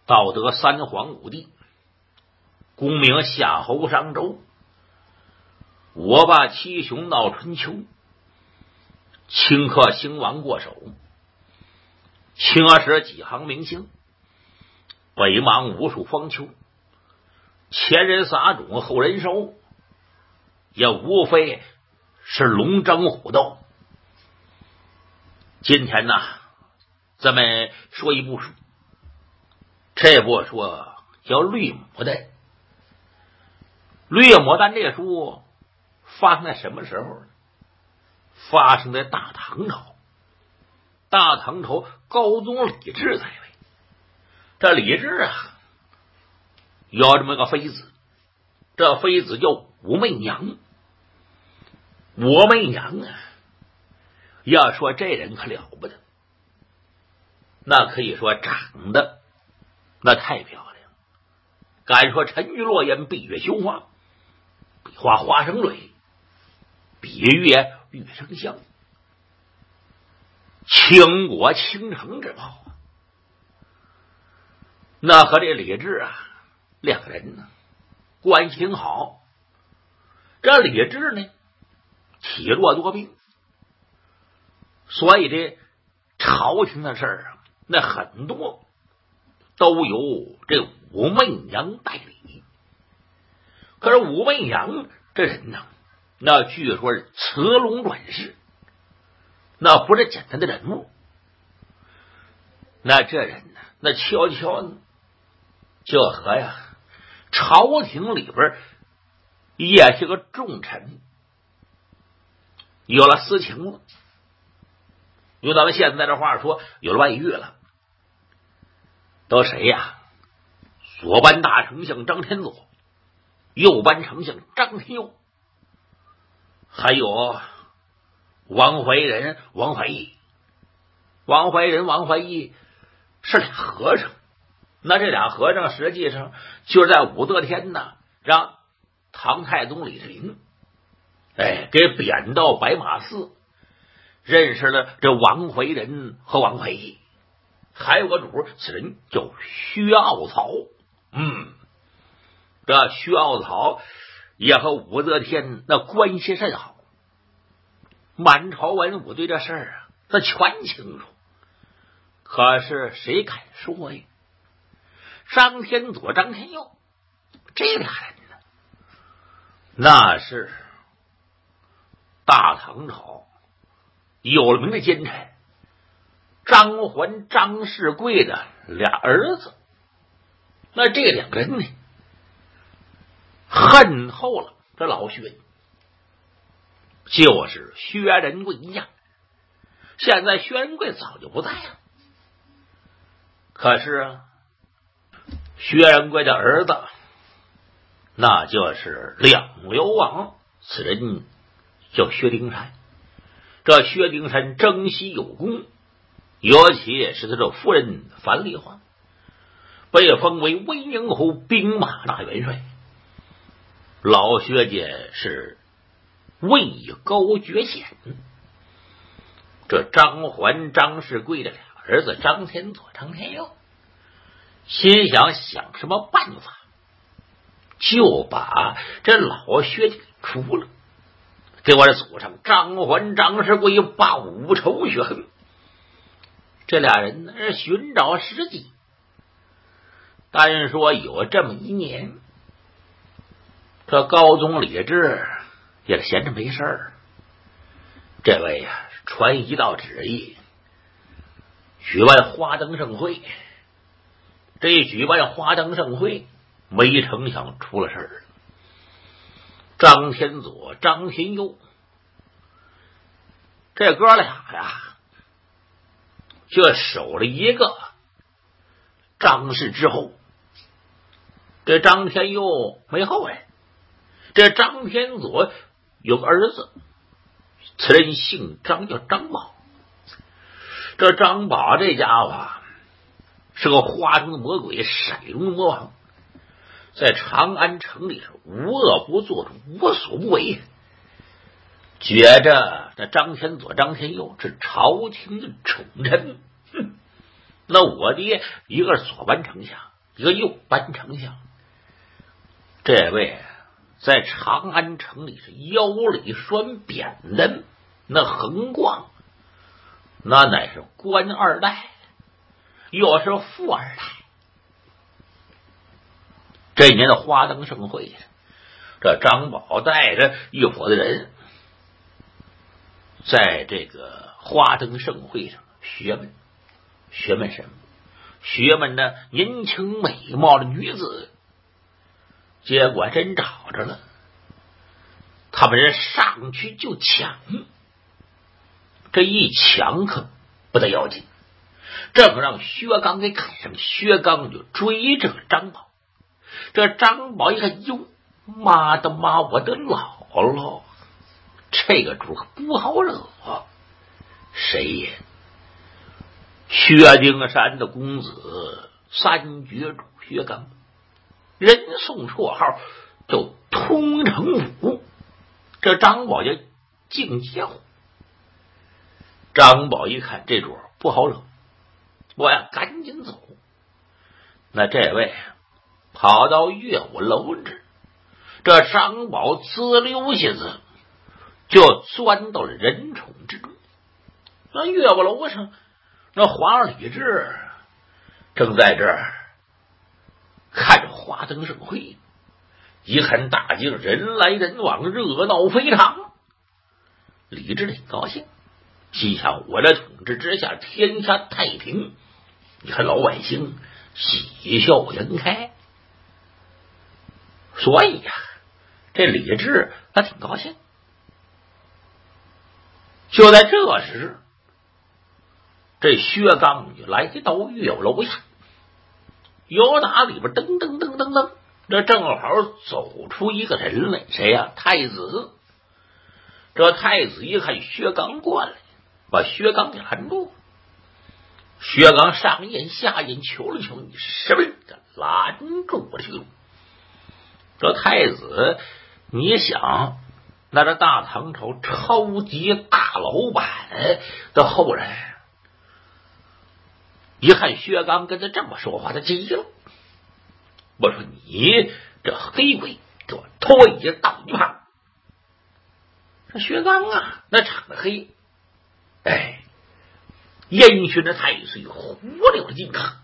道德三皇五帝，功名夏侯商周，我霸七雄闹春秋，顷刻兴亡过手，青史几行明星，北邙无数方丘，前人撒种后人收，也无非是龙争虎斗。今天呢，咱们说一部书，这部书叫《绿牡丹》。绿牡丹这个书发生在什么时候呢？发生在大唐朝。大唐朝高宗李治在位，这李治啊有这么个妃子，这妃子叫武媚娘。武媚娘啊，要说这人可了不得，那可以说长得那太漂亮，敢说沉鱼落雁，闭月羞花，比花花生蕊，比月玉生香，倾国倾城之貌。那和这李治啊两个人呢关系挺好。这李治呢体弱多病，所以这朝廷的事儿啊，那很多都由这武媚娘代理。可是武媚娘这人呢，那据说是雌龙转世，那不是简单的人物。那这人呢，那悄悄呢就和朝廷里边也是个重臣有了私情了，用咱们现在的话说，有了外遇了。都谁呀？左班大丞相张天佐，右班丞相张天佑，还有王怀仁、王怀义。王怀仁、王怀义是俩和尚，那这俩和尚实际上就是在武则天呢让唐太宗李世民给贬到白马寺，认识了这王怀仁和王怀义。还有个主，此人叫薛傲曹。这薛傲曹也和武则天那关系甚好，满朝文武对这事儿啊那全清楚。可是谁敢说呀？张天佐、张天佑这俩人呢，那是大唐朝有名的奸臣张环、张世贵的俩儿子。那这两个人呢恨透了这老薛，就是薛仁贵一家。现在薛仁贵早就不在了，可是啊，薛仁贵的儿子那就是两流王，此人叫薛丁山。这薛丁山征西有功，尤其是他的夫人樊梨花，被封为威宁侯兵马大元帅。老薛家是位高爵显。这张环、张世贵的俩儿子张天佐、张天佑心想什么办法，就把这老薛给除了，给我这祖上张环、张世贵报仇雪恨。这俩人呢是寻找时机。单说有这么一年，这高宗李治也是闲着没事儿，这位传一道旨意，举办花灯盛会。这一举办花灯盛会，没成想出了事儿。张天佐、张天佑这哥俩就守了一个张氏之后。这张天佑没后来，这张天佐有个儿子，此人姓张，叫张宝。这张宝这家伙是个花中的魔鬼，色中的魔王，在长安城里无恶不作，无所不为，觉着这张天佐、张天佑是朝廷的宠臣。那我爹一个是左班丞相， 一个右班丞相。这位在长安城里是腰里拴扁担，那横逛，那乃是官二代，又是富二代。这一年的花灯盛会上，这张宝带着一伙的人，在这个花灯盛会上学问什么？学问呢年轻美貌的女子。结果真找着了，他们人上去就抢，这一抢可不得要紧，正让薛刚给赶上，薛刚就追着张宝。这张宝一看，哟，妈的妈，我的姥姥，这个主可不好惹。谁也？薛丁山的公子三绝主薛刚，人送绰号叫通城虎。这张宝就敬叫。张宝一看这主不好惹，我呀赶紧走。那这位跑到乐舞楼这，这张宝滋溜下子就钻到了人宠之中。那乐舞楼上，那皇上李治正在这儿看着花灯盛会，一看大街人来人往，热闹非常。李治挺高兴，心想我这统治之下天下太平，你看老百姓喜笑颜开，所以呀，这李治他挺高兴。就在这时，这薛刚就来到乐舞楼下，由打里边噔噔噔噔噔，这正好走出一个人来。谁呀？太子。这太子一看薛刚过来，把薛刚给拦住。薛刚上眼下眼求了求，你是什么人？拦住我去。这太子，你想，那这大唐朝超级大老板的后人，一看薛刚跟他这么说话，他急了。我说你这黑鬼，给我推到一旁。这薛刚啊，那长得黑，烟熏的太岁，活溜的金刚，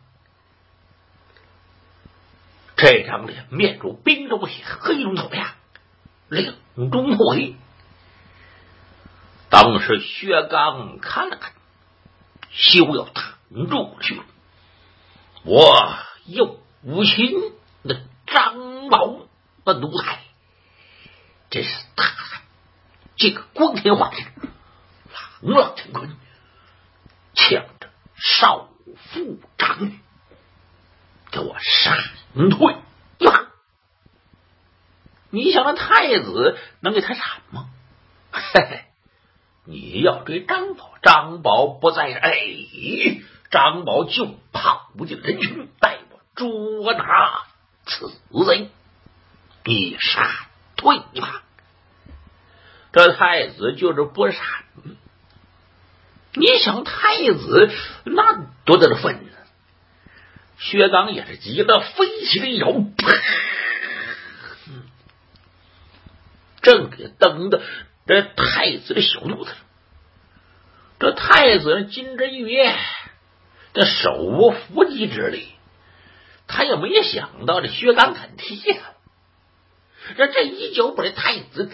这张脸面如冰州血，黑中透亮，两中透黑。当时薛刚看了看，休要挡住去了，我又无心那张宝的奴才，这是大汉，这个光天化日，朗朗乾坤，抢着少妇长女，给我闪退一旁。你想那太子能给他闪吗？嘿嘿，你要追张宝，张宝不在这，张宝就跑进人群，带我捉拿此贼，你闪退一旁。这太子就是不闪。你想太子那多大的分呢？薛刚也是急得飞起了一摇，正给蹬的这太子的小肚子。这太子金枝玉叶，这手无缚鸡之力，他也没想到这薛刚敢踢他。这一脚把这太子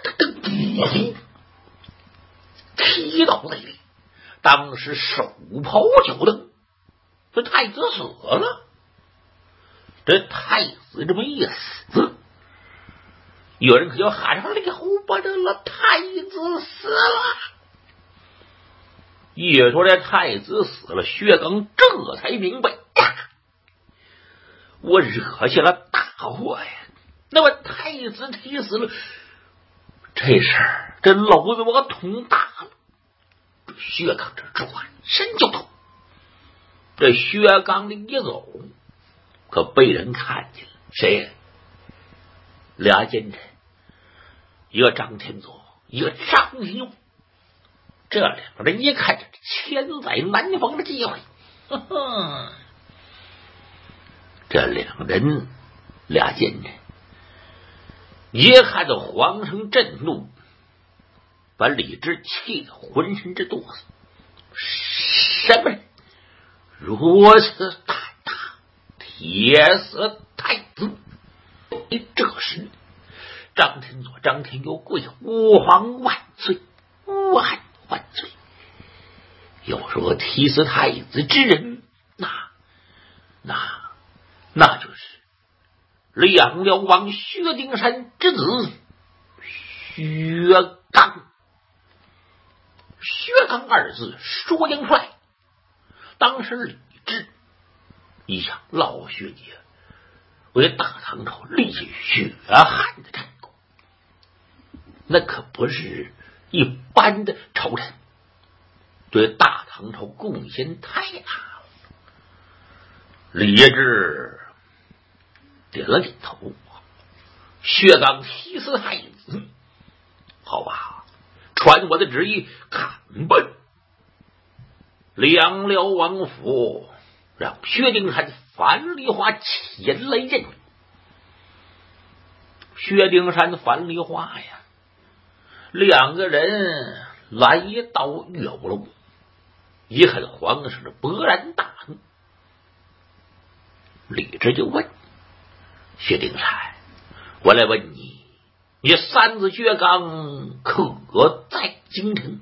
踢倒在地，当时手刨脚蹬，这太子死了。这太子这么一死，有人可就喊上了不得了，太子死了。一说这太子死了，薛刚这才明白呀，我惹下了大祸呀。那么太子踢死了，这事儿这篓子我捅大了。薛刚这转身就走，这薛刚的一走，可被人看见了。谁呀？俩奸臣，一个张天佐，一个张天佑。这两个人一看，这千载难逢的机会， 这俩奸臣一看到皇上震怒，把李治气得浑身直哆嗦。什么人如此胆大，铁死太子？这时张天佐、张天佑跪下：吾皇万岁，万岁！要说踢死太子之人，那就是两辽王薛丁山之子薛刚。薛刚二字说英帅，当时李治一场老薛家为大唐朝立下血汗的战功，那可不是一般的朝臣，对大唐朝贡献太大了。李治点了点头，薛刚踢死太子，好吧，传我的旨意，砍奔两辽王府，让薛丁山、樊梨花前来认命。薛丁山、樊梨花呀，两个人来到岳武楼，一看皇上是勃然大怒，李治就问薛丁山：我来问你，你三子薛刚可在京城？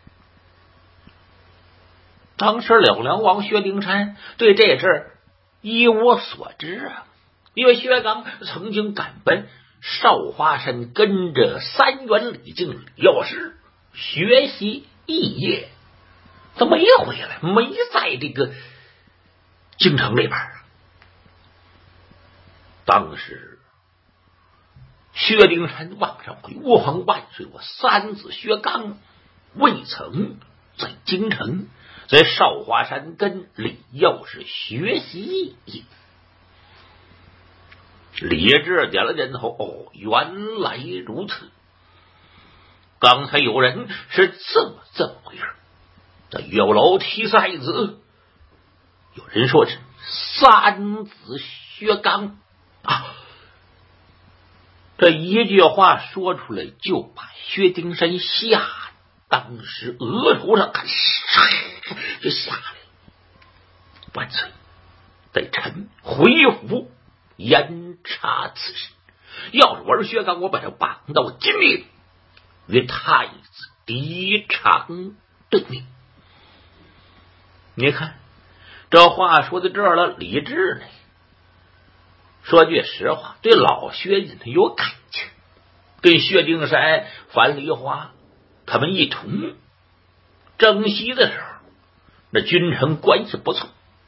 当时两辽王薛丁山对这事一无所知啊，因为薛刚曾经赶奔少华山，跟着三元李靖、李药师学习艺业，他没回来，没在这个京城里边。当时薛丁山往上回：吾皇万岁，我三子薛刚未曾在京城，在少华山跟李药师学习艺业。李治点了点头：哦，原来如此。刚才有人是这么回事，在岳武楼踢死太子，有人说是三子薛刚啊。这一句话说出来，就把薛丁山吓，当时额头上就下来了。万岁，得臣回府严查此事。要是我是薛刚，我把他绑到金陵，与太子敌长对命。你看这话说到这儿了，李治呢，说句实话，对老薛家他有感情，跟薛丁山、樊梨花他们一同征西的时候，那君臣关系不错。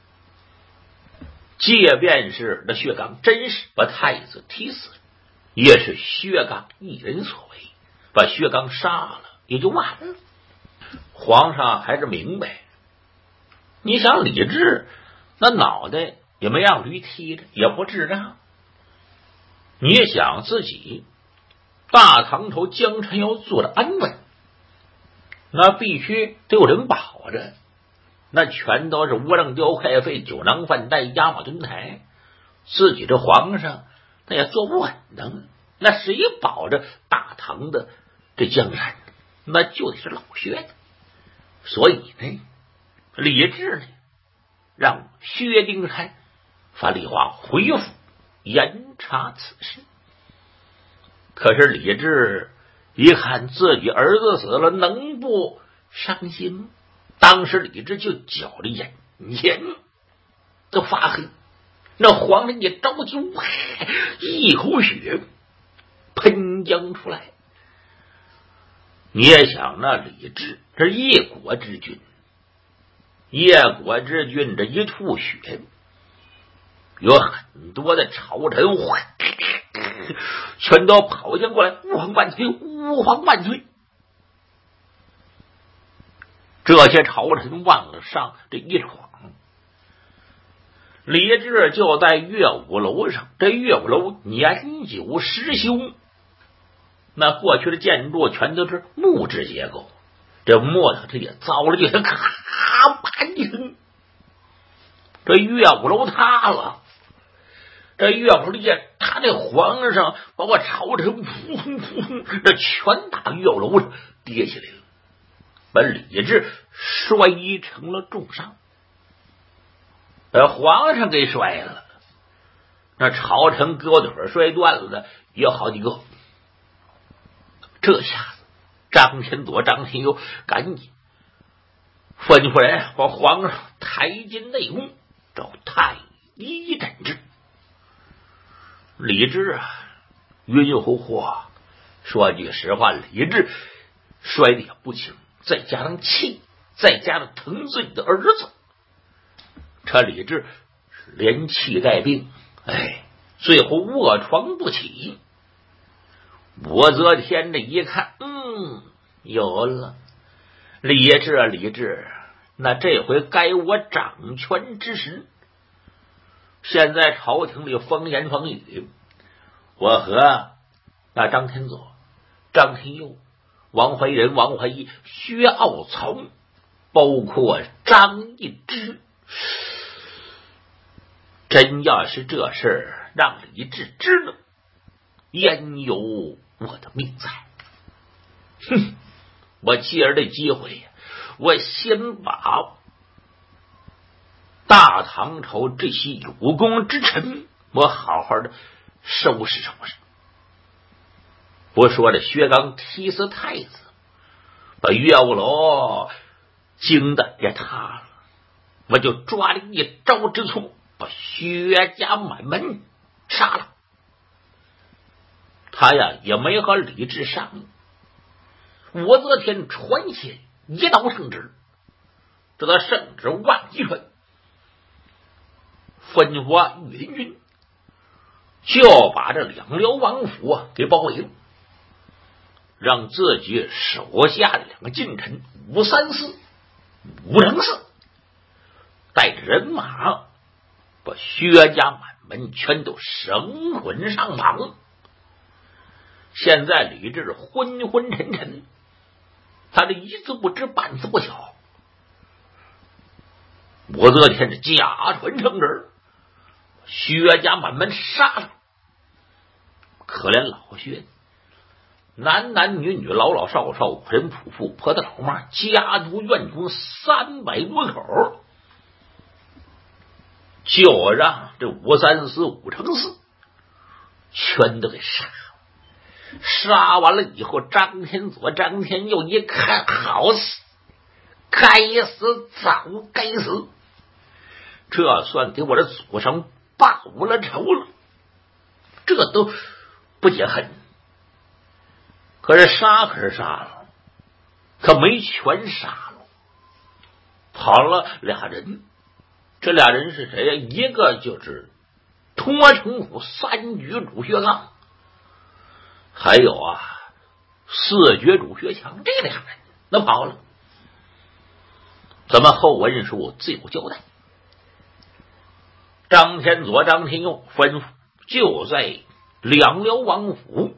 即便是那薛刚真是把太子踢死了，也是薛刚一人所为，把薛刚杀了也就完了。皇上还是明白，你想李治那脑袋也没让驴踢着，也不智障。你也想自己大唐朝江山要做的安稳，那必须得有人保着，那全都是窝囊雕快费、酒囊饭袋、压马墩台，自己这皇上那也做不稳当，那谁保着大唐的这江山？那就得是老薛的。所以呢，李治呢让薛丁山、樊梨花回府严查此事。可是李治一看自己儿子死了，能不伤心吗？当时李治就绞着眼睛都发黑，那皇上也着急，一口血喷将出来。你也想，那李治这一国之君，这一吐血，有很多的朝臣全都跑将过来：吾皇万岁，吾皇万岁！这些朝臣往上这一闯，李治就在岳武楼上。这岳武楼年久失修，那过去的建筑全都是木质结构，这木头这也糟了，就咔啪一声，这岳武楼塌了。 这岳不列他这皇上把我朝臣扑通扑通，这全打岳楼上跌下来了，把李治摔成了重伤。皇上给摔了，那朝臣胳膊腿摔断了的也有好几个。这下子张天佐、张天佑赶紧吩咐人把皇上抬进内宫，找太医诊治。李治啊，晕乎乎。说句实话，李治摔得也不轻，再加上气，再加上疼自己的儿子，这李治连气带病，最后卧床不起。武则天这一看，有了，李治，那这回该我掌权之时。现在朝廷里风言风语，我和那张天佐、张天佑、王怀仁、王怀义、薛傲曹，包括张易之，真要是这事儿让李治知了，焉有我的命在？我借着这机会，我先把大唐朝这些有功之臣，我好好的收拾收拾。不说这薛刚踢死太子，把岳雾楼惊得也塌了，我就抓了一招之错，把薛家满门杀了。他呀也没和李治商议。武则天传下一道圣旨，这个圣旨万一传，吩咐岳云就把这两辽王府给包围了，让自己手下的两个近臣武三思、武承嗣带着人马把薛家满门全都绳捆上绑。现在李治昏昏沉沉，他这一字不知半字不晓。武则天是假传圣旨，薛家满门杀了。可怜老薛，男男女女、老老少少、仆人仆妇、婆子老妈，家族院中300多口，就让这武三思、武承嗣全都给杀了。杀完了以后，张天佐、张天佑一看，好死，该死，早该死，这算给我的祖上报了仇了，这都不解恨。可是杀了，可没全杀了，跑了俩人。这俩人是谁呀？一个就是脱城虎3举主薛刚，还有4绝主薛强，这俩人那跑了。咱们后文书自有交代。张天佐、张天佑吩咐，就在两辽王府，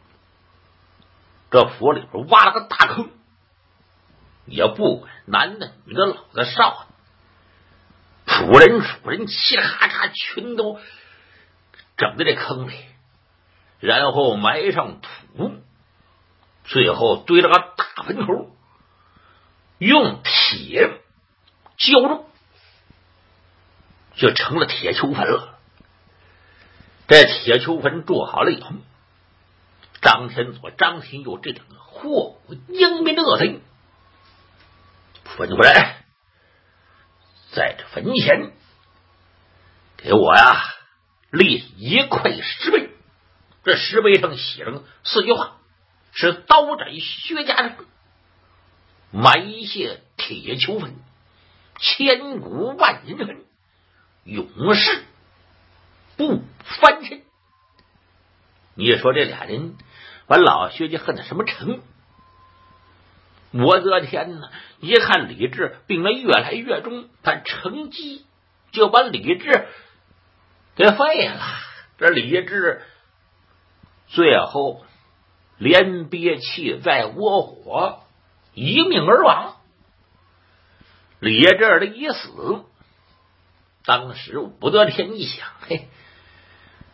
这府里边挖了个大坑，也不管男的、女的、老的、少的，仆人、主人，嘁哩咔嚓，全都整在这坑里，然后埋上土，最后堆了个大坟头，用铁浇筑，就成了铁丘坟了。这铁丘坟筑好了以后，张天佐、张天佑这两个祸国英明的恶贼，吩咐人在这坟前给我立1块石碑，这石碑上写上4句话，是刀斩薛家人，埋下铁丘坟，千古万人恨，永世不翻身。你说这俩人把老薛家恨到什么程度？武则天呢，一看李治病得越来越重，他乘机就把李治给废了。这李治最后连憋气在窝火，一命而亡。李治的一死，当时武则天一想，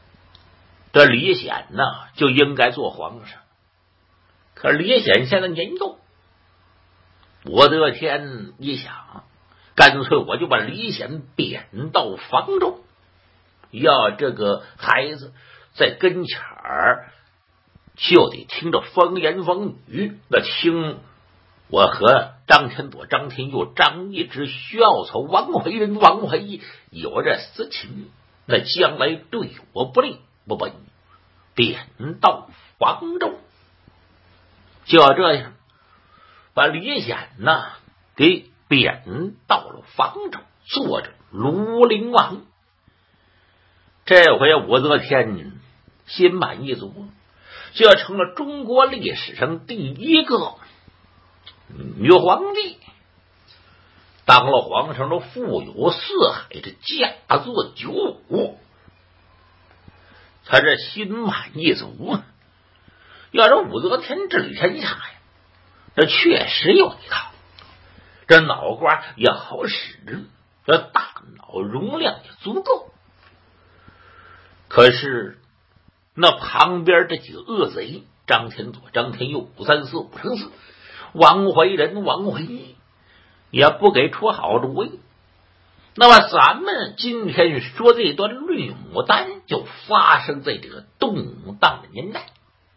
这李显呢就应该做皇上。可李显现在年幼，武则天一想，干脆我就把李显贬到房中，要这个孩子在跟前儿就得听着风言风语，那听我和张天佐、张天佑、张易之、徐傲草、王怀仁、王怀义有这私情，那将来对我不利，不把你贬到房中。就要这样把李显呢给贬到了房中，做着庐陵王。这回武则天心满意足，这成了中国历史上第一个女皇帝，当了皇上都富有四海，这驾作九五，他这心满意足。要这武则天治理天下呀，这确实有一套，这脑瓜也好使，这大脑容量也足够。可是那旁边这几个恶贼，张天佐、张天佑、534、564，王怀仁、王怀义也不给出好主意。那么咱们今天说这段绿牡丹就发生在这个动荡的年代，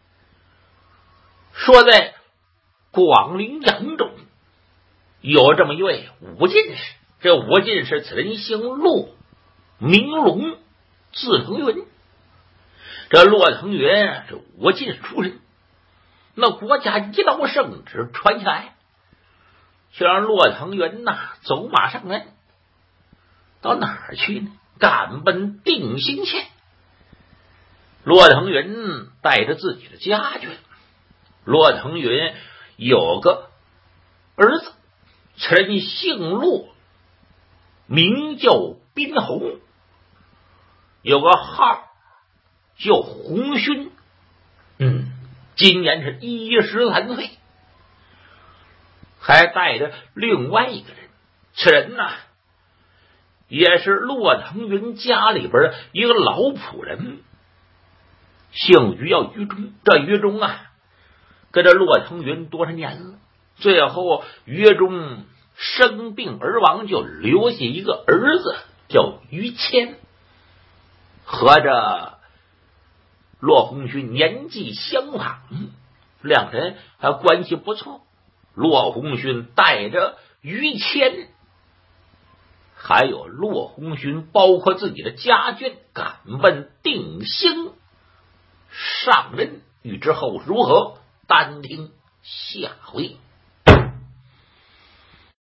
说在广陵扬州有这么一位武进士，这武进士此人姓骆，名龙，字腾云。这骆腾云是武进士出身，那国家一道圣旨传下来，就让骆腾云走马上任，到哪儿去呢？赶奔定兴县。骆腾云带着自己的家眷，骆腾云有个儿子，此人姓骆，名叫宾侯，有个号叫洪勋，今年是13岁，还带着另外一个人，此人也是骆腾云家里边一个老仆人，姓于，叫于中。这于中跟着骆腾云多少年了，最后于中生病而亡，就留下一个儿子叫于谦，和着骆鸿勋年纪相仿，两人还关系不错。骆鸿勋带着于谦还有骆鸿勋包括自己的家眷赶奔定兴上任，欲知后如何，单听下回。